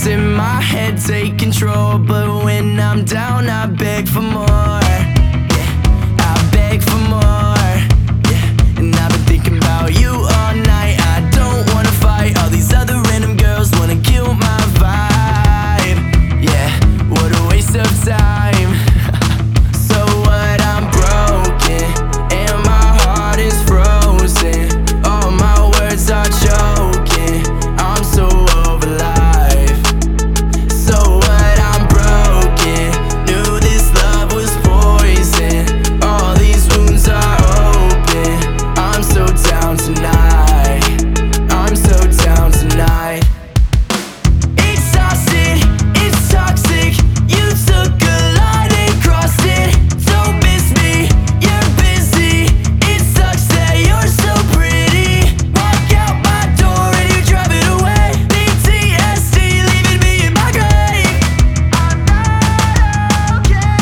voice in my head take control, but when I'm down I beg for more. Yeah, I beg for more. Yeah, and I've been thinking about you all night. I don't wanna fight, all these other random girls wanna kill my vibe. Yeah, what a waste of time. So what, I'm broken and my heart is frozen. All my words are choking, I'm so over life. So what, I'm broken, knew this love was poison. All these wounds are open, I'm so down tonight. I'm so down tonight. Exhausted, it's toxic. You took a line and crossed it. Don't miss me, you're busy. It sucks that you're so pretty. Walk out my door and you drive it away. PTSD leaving me in my grave. I'm not okay.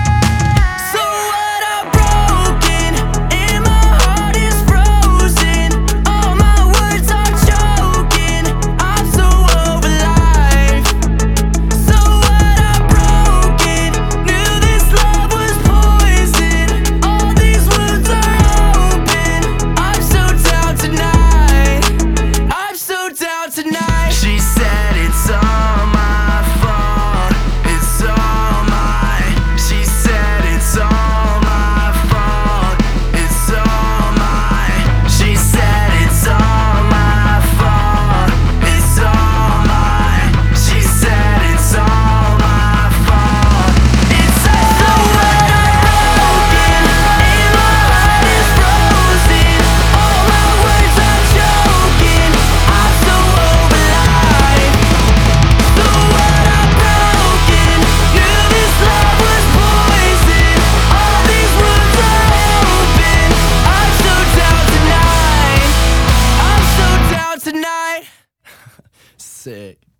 So what, I'm broken and my heart is frozen. All my words are choking, I'm so over life. So what, I'm broken, knew this love was poison. All these wounds are open, I'm so down tonight. I'm so down tonight. She said it's all my fault, it's all mine. She said it's all my fault, it's all mine. She said it's all my fault, it's all mine. She said it's all my fault, it's all mine. And my heart is frozen. All my words are choking, I'm so over life. So what, I'm broken, knew this love was poison. All these wounds are open, I'm so down tonight. I'm so down tonight. Sick.